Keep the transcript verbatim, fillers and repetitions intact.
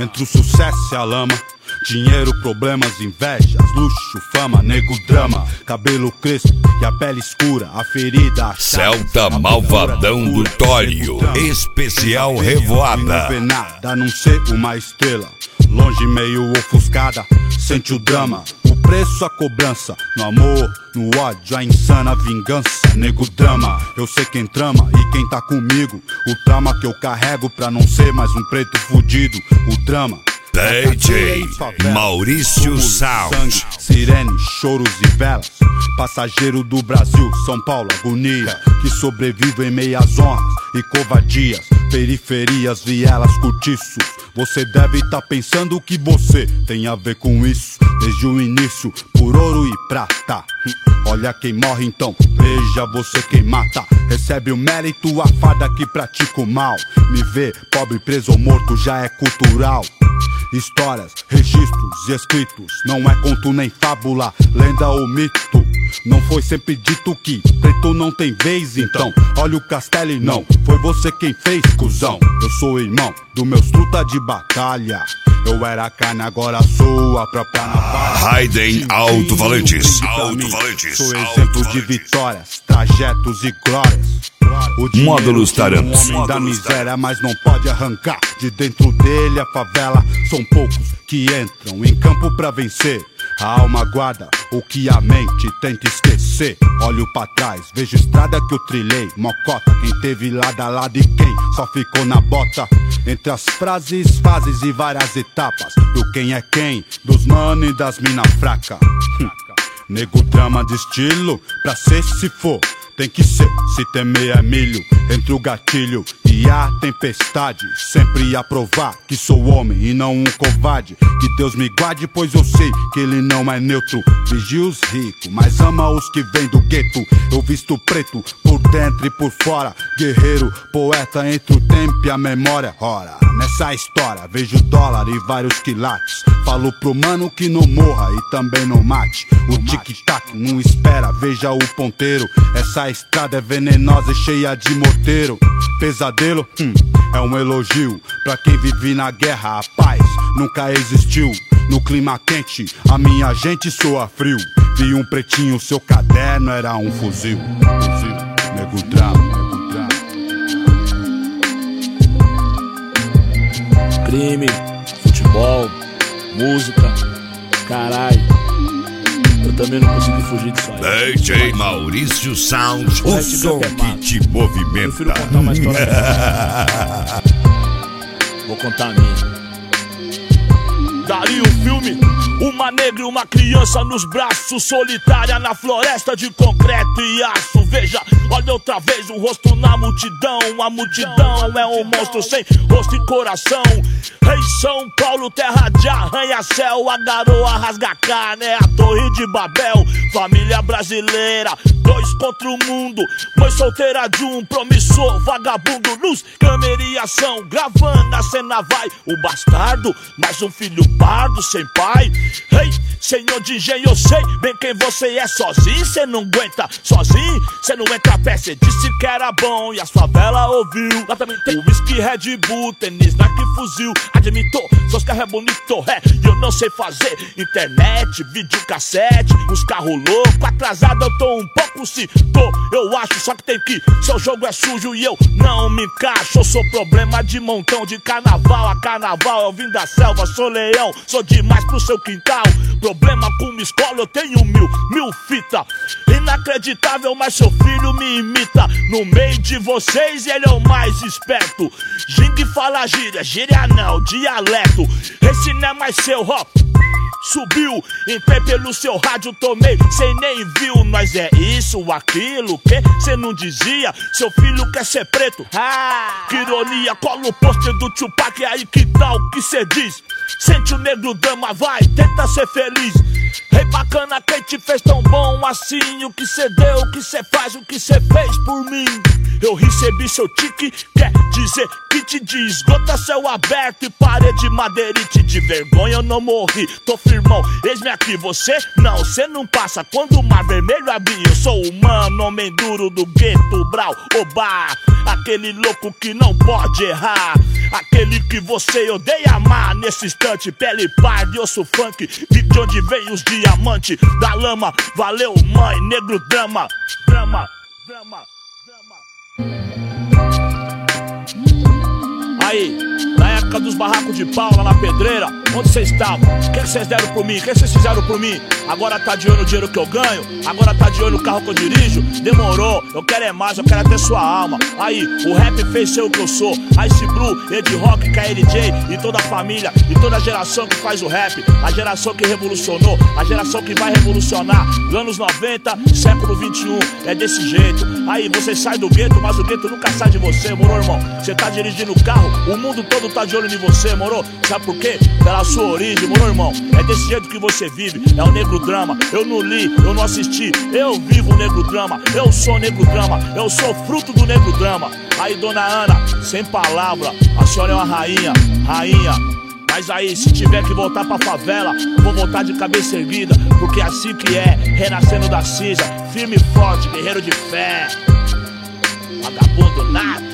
entre o sucesso e a lama. Dinheiro, problemas, invejas, luxo, fama, nego, drama. Cabelo crespo e a pele escura, a ferida, a Celta Malvadão do Tório, especial Revoada. Não vê nada a não ser uma estrela, longe meio ofuscada, sente o drama. O preço, a cobrança, no amor, no ódio, a insana vingança. Nego, drama, eu sei quem trama e quem tá comigo. O trauma que eu carrego pra não ser mais um preto fudido. O drama D J Maurício Sound. Sangue, sirene, choros e velas. Passageiro do Brasil, São Paulo, agonia. Que sobrevive em meias honras e covadias. Periferias, vielas, cortiços. Você deve tá pensando que você tem a ver com isso. Desde o início, por ouro e prata. Olha quem morre então, veja você quem mata. Recebe o mérito, a farda que pratica o mal. Me ver pobre, preso ou morto já é cultural. Histórias, registros e escritos, não é conto nem fábula, lenda ou mito. Não foi sempre dito que preto não tem vez, então olha o castelo e não foi você quem fez, cuzão. Eu sou irmão dos meus truta de batalha. Eu era carne, agora sou a própria navalha. Raiden Alto Valentis. Alto Valentis. Sou exemplo de vitórias, trajetos e glórias. Módulos Tarantos. O homem da miséria, mas não pode arrancar de dentro dele a favela. São poucos que entram em campo pra vencer. A alma guarda o que a mente tenta esquecer. Olho pra trás, vejo estrada que eu trilhei. Mocota, quem teve lado a lado e quem só ficou na bota. Entre as frases, fases e várias etapas. Do quem é quem, dos mano e das mina fraca. Nego, drama de estilo, pra ser se for. Tem que ser, se temer é milho. Entre o gatilho e a tempestade, sempre a provar que sou homem e não um covarde. Que Deus me guarde, pois eu sei que ele não é neutro. Vigia os ricos, mas ama os que vêm do gueto. Eu visto preto, por dentro e por fora. Guerreiro, poeta entre o tempo e a memória. Ora, nessa história vejo dólar e vários quilates. Falo pro mano que não morra e também não mate. O tic-tac não espera, veja o ponteiro. Essa estrada é venenosa e cheia de morteiro. Pesadelo, hum, é um elogio pra quem vive na guerra. A paz nunca existiu. No clima quente, a minha gente soa frio. Vi um pretinho, seu caderno era um fuzil. Fuzil, nego drama, nego drama. Crime, futebol, música, caralho. Eu também não consegui fugir disso aí. D J Maurício Sound, o som que te movimenta. Eu prefiro contar uma história. Vou contar a minha. Daria um filme, uma negra e uma criança nos braços, solitária na floresta de concreto e aço. Veja, olha outra vez um rosto na multidão. A multidão é um monstro sem rosto e coração. Rei São Paulo, terra de arranha-céu. A garoa rasga carne, é a torre de Babel. Família brasileira, dois contra o mundo. Mãe solteira de um promissor vagabundo. Luz, câmera e ação, gravando a cena vai. O bastardo, mais um filho pardo sem pai. Ei, hey, senhor de engenho, eu sei bem quem você é. Sozinho cê não aguenta, sozinho cê não entra a pé. Cê disse que era bom e as favelas ouviu. Lá também tem whisky, Red Bull, tênis, Nike, fuzil. Admitou, seus carros é bonito, é. E eu não sei fazer internet, videocassete, uns carros loucos. Atrasado eu tô um pouco, se tô, eu acho. Só que tem que, seu jogo é sujo e eu não me encaixo. Eu sou problema de montão, de carnaval a carnaval. Eu vim da selva, sou leão, sou demais pro seu quintal. Problema com uma escola, eu tenho mil, mil fita. Inacreditável, mas seu filho me imita. No meio de vocês ele é o mais esperto. Gingue fala gíria, gíria não, dialeto. Esse não é mais seu rap. Subiu, entrei pelo seu rádio, tomei, cê nem viu. Nós é isso, aquilo, que cê não dizia. Seu filho quer ser preto, ah, que ironia. Cola o pôster do Tupac, aí que tal que cê diz? Sente o negro drama, vai, tenta ser feliz. Rei bacana, quem te fez tão bom assim? O que cê deu, o que cê faz, o que cê fez por mim? Eu recebi seu tique, quer dizer que te diz. Gota céu aberto e parede madeirite. De vergonha eu não morri, tô firmão, eis-me aqui. Você não, cê não passa quando o mar vermelho abrir. Eu sou humano, homem duro do gueto, brau, oba. Aquele louco que não pode errar. aquele que você odeia amar. Nesse instante, pele parda e osso funk, vi de onde vem os diamantes da lama. Valeu, mãe, negro drama, drama, drama, drama. Aí, na época dos barracos de pau lá na pedreira, onde vocês estavam? O que vocês deram por mim? O que vocês fizeram por mim? Agora tá de olho no dinheiro que eu ganho? Agora tá de olho no carro que eu dirijo? Demorou, eu quero é mais, eu quero até sua alma. Aí, o rap fez ser o que eu sou. Ice Blue, Ed Rock, K L J e toda a família e toda a geração que faz o rap. A geração que revolucionou, a geração que vai revolucionar. Anos noventa, século vinte e um, é desse jeito. Aí, você sai do gueto, mas o gueto nunca sai de você, moro, irmão? Você tá dirigindo o carro, o mundo todo tá de olho em você, moro? Sabe por quê? Pela sua origem, moro, irmão? É desse jeito que você vive, é o negro drama. Eu não li, eu não assisti, eu vivo o negro drama. Eu sou negro drama, eu sou fruto do negro drama. Aí, dona Ana, sem palavra, a senhora é uma rainha, rainha. Mas aí, se tiver que voltar pra favela, vou voltar de cabeça erguida, porque é assim que é, renascendo da cinza, firme e forte, guerreiro de fé. Vagabundo nada.